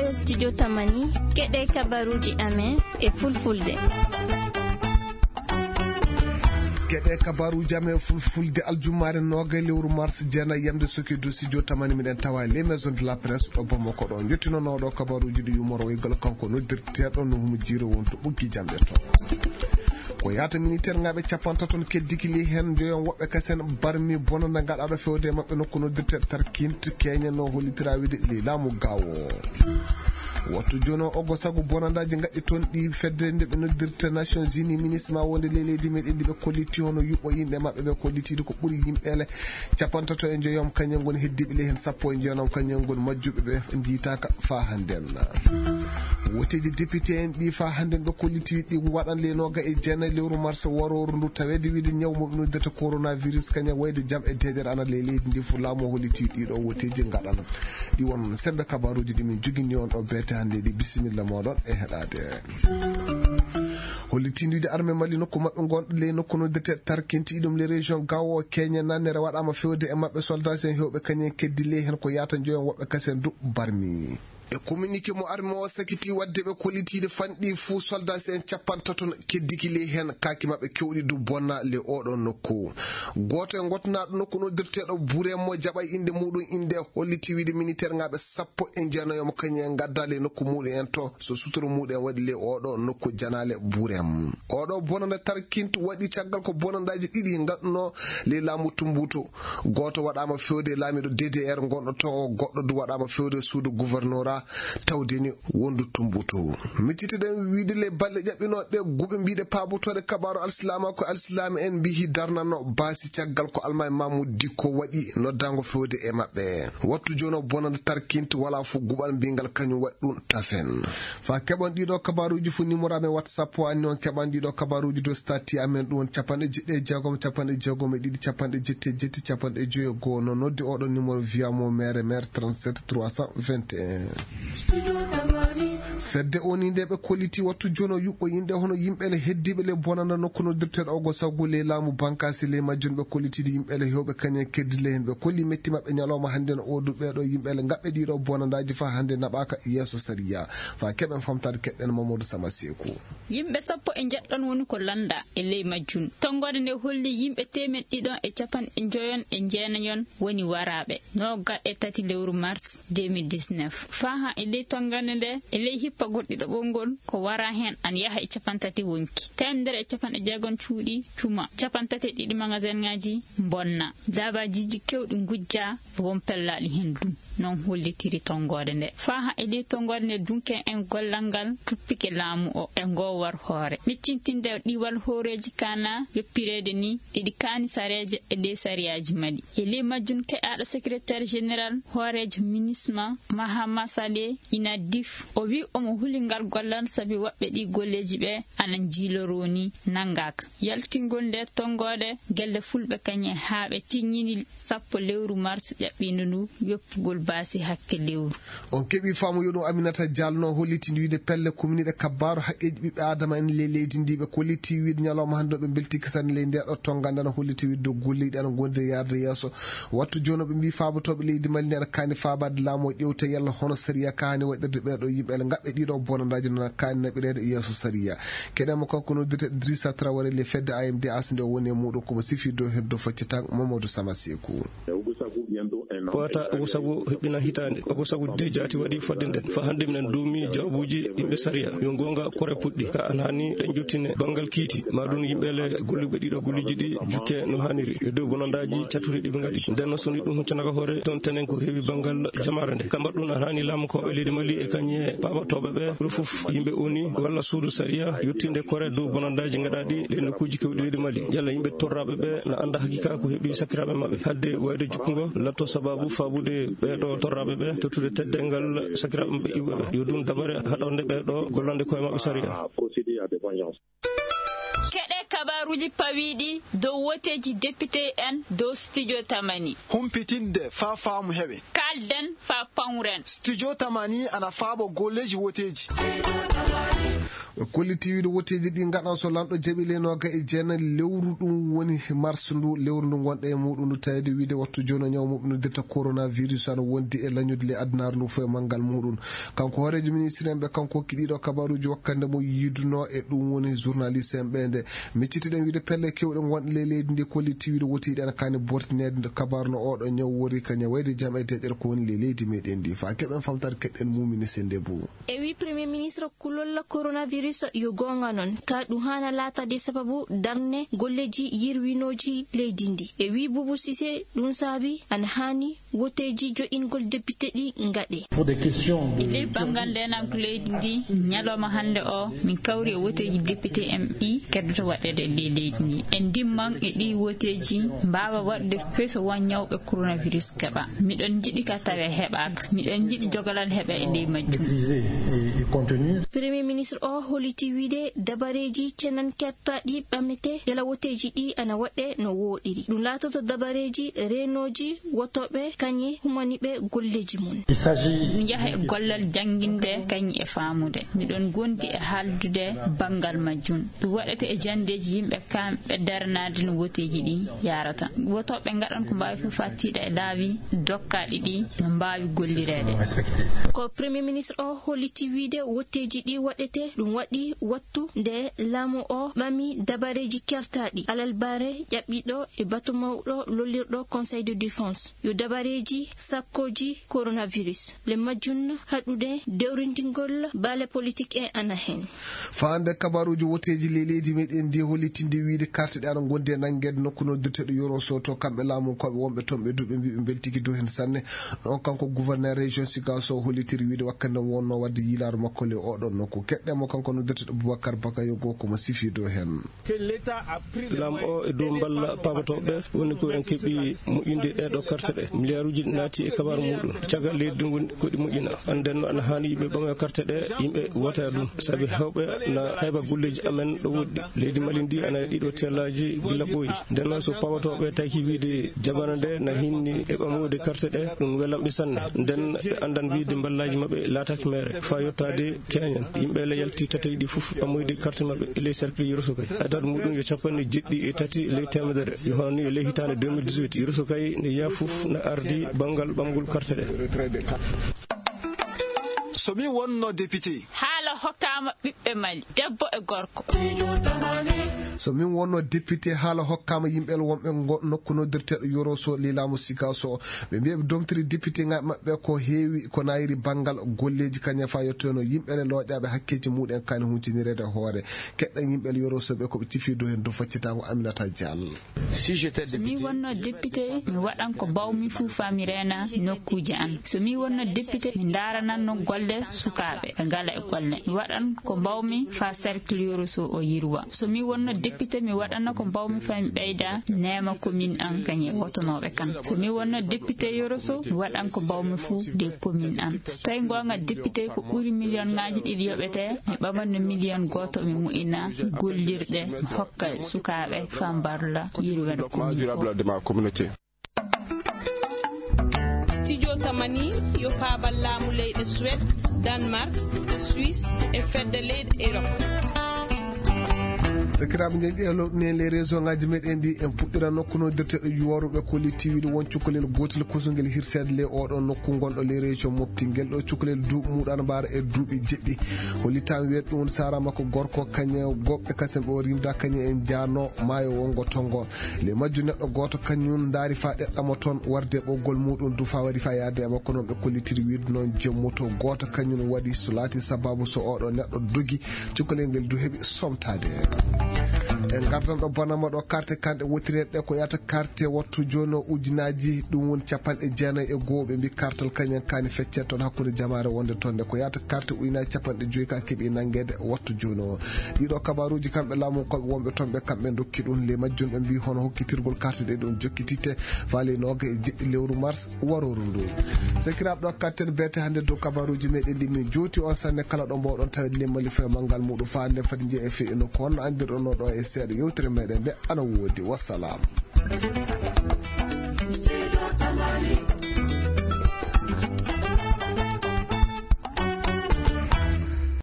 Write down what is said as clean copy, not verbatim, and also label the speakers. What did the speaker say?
Speaker 1: ɗo studio tamani keɗe kabaruji amen e fulfulde.
Speaker 2: Keɗe kabaruji amen fulfulde aljumare noga lewru mars jeena yamde soki do studio tamani miɗen tawa les maisons de la presse ɗo Bamako ɗo jottinonoɗo kabaruji ɗi yumoro waygal kanko noddirteɗo no humo jiro wonto ɓuggi jamɗe to ko yata militaire ngaɓe capanta toon keddikili hen joyon woɓɓe kasen barmi bonana gaɗaɗo fewde mabɓe nokku noddirteɗo tarkinte keña no hollitira wiide li laamu gawo wattu jono ogo sagu bonandaji gaddi toon ɗi fedde nde ɓe noddirta Nations Unies ministre ma wonde leydi meɗen ɗi ɓe kolliti hono yuɓɓo yimɓe mabɓe ɓe kollitide ko ɓuuri yimɓele capantato e joyom kañum goni heddiɓe le hen sappo e jeenam kañum goni majjuɓe ɓe jitaka fa handen woteji député en ɗi fa handen ɓe kolliti ɗi waɗan le noga e jeenayi lewru mars waroru ndu tawede wiide ñawmo ɓe noddirta coronavirus kañum wayde jaam e dedere ana le leydi ndi fu laamu holliti ɗiɗo woteji gaɗana ɗi won seɗɗa kabaruji ɗi min jogini on ɗo beete hande ɗi bisimilla moɗon e heɗade hollitinde armée mali nokku mabɓe gonɗo le nokku noddirte tarkinti ɗum le région gawo Kenya nannere waɗama fewde e mabɓe soldats en hewɓe kañum keddi le hen ko yata joyon woɓɓe kasen du barmi e communiqué mo armée o sakiti wadde ɓe kollitide fanɗi fuu soldats en capantaton keddikili hen kaki mabɓe kewɗi du bonna le oɗo nokku goto e gotnaɗo nokku noddirteɗo Buremo jaɓay inde muɗum inde holliti wiide militaire ngaɓe sappo e jeenayomo kañum en gadda le nokku muɗum en to so sutoro muɗum waɗi le oɗo nokku janale Burem oɗo bonande tarkinte waɗi caggal ko bonandaji ɗiɗi gadduno le laamu Tumbutu goto waɗama fewde laamiɗo DDR gonɗo to goɗɗo du waɗama fewde suudu gouverneur tawdeni wondu Tumbutu mittiteɗen wiide le balɗe ƴaɓɓinoɓe guɓe mbiɗe paabutoɗe kabaru alsilama ko alsilama en mbihi darnano baasi caggal ko alma e Mamoudou Dicko waɗi noddango fewde e mabɓe wattu jono bonande tarkinte wala fu guɓal mbingal kañum waɗi ɗum tafen fa keɓon ɗiɗo kabaruji fu numéro amen WhatsApp o anni on keɓan ɗiɗo kabaruji do stati amen ɗum capanɗe jeɗɗe jeegom capanɗe jeegom e ɗiɗi capanɗe jetti capanɗe joyegoo no noddi oɗo numéro wiyamo maire 37 321 fedde oni nde ɓe kolliti wattu jono yuɓɓo yinde hono yimɓele heddiɓe le bonanda nokku noddirteɗo ogo sagu le laamu bankasi le majjun ɓe kollitide yimɓele hewɓe kañum keddi le hen ɓe kolli metti mabɓe ñalawma hande no odu ɓeɗo yimɓele gaɓɓe ɗiɗo bonandaji fa hande naɓaka yeeso sariya fa keɓen famtade keɗɗen Mamadou Sama Sekou
Speaker 3: yimɓe sappo e jeɗɗon woni ko landa e ley majjun tongode nde holli yimɓe temen ɗiɗon e capanɗe joyon e jeenayon woni waraɓe noga e tati lewru mars 2019 fa e ley tongande nde e ley hippa goɗɗiɗo ɓolgol ko wara hen an yaha e capantati wonki temedere e capanɗe jeegom cuuɗi cuma capantati e ɗiɗi magasin ngaji bonna dabajiji kewɗi gujja won pellaɗi hen dum non hollitiri tongode nde fa e ley tongode nde dunken en gollal ngal tuppike laamu o e ngowar hoore miccintinde ɗiwal hooreji kana yoppirede ni ɗiɗi kaani sareje e ley sariyaji mali e ley majjun keɗaɗo secrétaire général hoorejo ministre Mahama Saleh ina dif o wi omo hulingal gollal sabi woɓɓe ɗi golleji ɓe ana jiloroni nangaka yaltingol nde tongode gelle fulɓe kañe haa ɓe tiññini 10 lewru mars ƴaɓɓinde ndu yoppugol baasi hakke lewru
Speaker 2: on keɓi faamu yoɗum Aminata Diallo hollitinde wiide pelle commune ɗe kabbaru haqqeji ɓiɓɓe adama en le leydi ndi ɓe kolliti wiide ñalawma hande ɓe belti kasani ley ndeɗo tongande ana holliti wiide golliɗi ana gonde yarde yeeso wattu joni ɓe mbi faabotoɓe leydi Mali ne aɗa kaani faabade laamu o ƴewta yalla hono sariya kaani waɗirde ɓeɗo yimɓele gaɓɓe ɗiɗo bonandaji nana kaani naɓirede yeeso sariya keɗema kanko noddirte Idrissa Traoré le fedde AMD asde o woni e muɗum komo sifi dow heddo faccita Mamadou Sama Sekou
Speaker 4: wata ogo sagu heɓɓina hitande ogo sagu de jaati waɗi fodde nden fa hande minen duumi jawabuji yimɓe sariya yo gonga kore puɗɗi ka an hani ɗen jottine bangal kiiti maɗum yimɓele golliɓe ɗiɗo golliji ɗi jukke no haniri yo dow bonandaji cattuɗi ɗiɓe gaɗi nden noon soni ɗum hoccanaka hoore toon tenen ko heewi bangal jamare nde kamba ɗum an hani laamukoɓe leydi Mali e kañe paɓatoɓe ɓe ɗo foof yimɓe oni walla suudu sariya yettinde kore dow bonandaji gaɗaɗi le nokkuji kewɗi leydi Mali yalla yimɓe torraɓe ɓe na anda hakika ko heeɓi sakiraɓe mabɓe hadde wayde jukkugo latto sababu fabude ɓeɗo torraɓe ɓe tottude teddengal sakiraɓe mabɓe iwɓeɓe yo ɗum dabare haɗonde ɓeɗo gollande koye mabɓe sariya
Speaker 3: keɗe kabaruji pawiɗi dow woteji député en dow studio tamani
Speaker 5: humpitinde fa faamu heɓe
Speaker 3: kalden fa pawren
Speaker 5: studio tamani ana faabo golleji woteji
Speaker 2: kolliti wiide woteji ɗi gaɗan so lanɗo jaɓile noga e jeenayi lewru ɗum woni mars ndu lewru ndu gonɗo e muɗum ndu tawide wiide wattu joni ñaw moɓnudirta coronavirus ana wondi e lañude le adnaru ndu fo e manggal muɗum kanko horejo ministre en ɓe kanko hokkiɗiɗo kabaruji wakkande mo yiduno e ɗum woni journaliste en ɓe nde miccitiɗen wiide pelle kewɗe gonɗe le leydi ndi kolliti wiide wotiɗi ana kani bortinede kabaru no oɗo ñaw wori ka ñawayde jaam e deƴƴere ko woni le leydi meɗen ndi fa keɓen famtade keɗɗen mumini sende bou
Speaker 1: e wi premier ministre kulolla coronavirus yo gonga non ka ɗum hana latade sababu darne golleji yirwinoji leydi ndi e wi Boubou Cissé ɗum saabi ana hani woteji jo'ingol député ɗi gaɗe ɗiɗi bangal ndenanko leydi ndi ñalawma hande o min kawri e woteji député MI keddoto waɗede e leydi ndi en dimman e ɗi woteji mbawa waɗde feso won ñawɓe coronavirus keɓa miɗon jiɗi ka tawe heɓaka miɗon jiɗi jogalal heɓa e ley majjum premier ministre o holiti wiide dabareji cenan kertaɗi ɓamete yala woteji ɗi ana waɗe no woɗiri ɗum latoto dabareji renoji wotoɓe kañi humaniɓe golleji mum ɗum yaha e gollal jangguinde kañi e famude miɗon gondi e haaldude bangal majjum ɗum waɗete e jandeji yimɓe kamɓe darnade no woteji ɗi yarata wotoɓe gaɗan ko mbawi fof fattiɗa e laawi dokkaɗi ɗi no mbawi gollirede ko premier ministre o holliti wiide wotteji ɗi waɗete ɗum waɗi wattu nde laamu o ɓami dabareji kertaɗi alal bare ƴaɓɓiɗo e batu mawɗo lollirɗo conseil de défense yo dabareji sakkoji coronavirus le majjun haɗude dewrintingol baale politique e ana hen
Speaker 2: faande kabaruji woteji le leydi meɗen ndi hollitinde wiide carte ɗe ana gondi e nanguede nokku noddirteɗo yoro soto kamɓe laamu koɓe wonɓe toon ɓe duɓe mbiɓe beltiki dow hen sanne ɗon kanko gouverneur région Ziguinchor hollitiri wiide wakkande wonno wadde yilaru makko le oɗon nokku keɗɗemo kanko noddirteɗo Boubacar Bakayo go komo sifi dow hen
Speaker 4: laam o e dow balla pamatoɓe woni ko en keeɓi moƴƴinde ɗeɗo carte ɗe milliard uji naati e kabaru muɗum caggal leydi ɗum woni koɗi moƴƴina anden ana hani yimɓe ɓama carte ɗe yimɓe wota ɗum saabi hewɓe na hayba golleji amen ɗo woɗɗi leydi Mali ndi ana e ɗiɗo tellaji gila ɓooyi nden noon so pamatoɓe taki wiide jamana nde na hinni e ɓamude carte ɗe ɗum welamɓe sanne nden ɓe andan wiide ballaji mabɓe laataki mere fa yettade keñen yimɓe le yalti tatayi ɗi foof ɓamoyde carte mabɓe e ley cercle Yerusokaye adadu muɗum yo capanɗe jeɗɗi e tati ley temedere yo hani e ley hitande 2018 Yerusokaye nde yaa foof ne ardi banggal ɓamgol carte ɗe
Speaker 5: somi wonno député
Speaker 3: haala hokkama ɓiɓɓe Mali debbo e gorko
Speaker 2: so min wonno député haala hokkama yimɓel wonɓe nokku noddirteɗo yoro so lilamu Ziguinchor ɓe mbiya ɓe domtiri député mabɓe ko heewi ko nayiri banggal golleji kañum fa yettono yimɓele looƴaɓe hakkeji muɗen kani huntinirede hoore keɗɗen yimɓele yoro soɓe koɓe tifi dow hen do faccitago Aminata Diallo
Speaker 3: somi wonno député mi waɗan ko bawmi fuu fami rena nokkuji an somi wonno député mi darananno golle sukaɓe ɓe ngala e golle mi waɗan ko bawmi fa cercle Yoro so o yirwa somi wonno député mi waɗanno ko bawmi fami ɓeyda nema commune an kañe wotonoɓe kan somi wonno député Yoro so mi waɗan ko bawmi fuu de commune an so tawi gonga député ko ɓuuri million ngaji ɗiɗi yoɓete mi ɓamanno million goto mi mu'ina gollirɗe mi hokka sukaɓe fa mbarla yirwede commune
Speaker 6: studio tamani yo paabal laamu leyɗe Suède Danemark Suisse e fedde leyɗe Europe
Speaker 2: sakiraɓe jeeƴi ne les réseau ngaji meɗen ɗi en puɗɗira nokku noddirteɗo yoruɓe koli tiwiɗo won cukalel gotel kosogel hirsede le oɗo nokku gonɗo les région Mopti guel ɗo cukalel duuɓi muɗan mbara e duuɓi jeɗɗi hollitami wiyeɗ ɗum sara makko gorko kañe goɓɓe kasen ɓe o rimda kañe en jano maayo wongo tongo le majju neɗɗo goto kañum daari fa ɗeɗɗamo toon warde ɓoggol muɗum du fa waɗi fa yaade e makko noon ɓe kollitiri wiide noon joom moto goto kañum waɗi so laati sababu so oɗo neɗɗo dogi cukalel ngel du heeɓi somtade en gardan ɗo banama ɗo carte kanɗe wotireɗe ko yata carte wattu joni ujunaji ɗum woni capanɗe jeenayyi e goho ɓe mbi kartal kañen kani feccere toon hakkude jamare wonde toon nde ko yata carte ujunaji capanɗe joyyi ka keeɓi nanguede wattu joni o ɗiɗo kabaruji kamɓe laamu koɓe wonɓe toon ɓe kamɓe dokki ɗum le majjum ɓe mbi hono hokkitirgol carte ɗe ɗum jokkititte faale noga e jeɗɗi lewru mars waroru ndu sakiraɓe ɗo katten bete hande dow kabaruji meɗen ɗi min jooti on sanne kala ɗo mbawɗon tawede lemmali fe manggal muɗum fa hande fadi jeeyi e feyi no ko honno andirɗon ɗo e seeɗa yewtere meɗen nde ana woodi wassalam.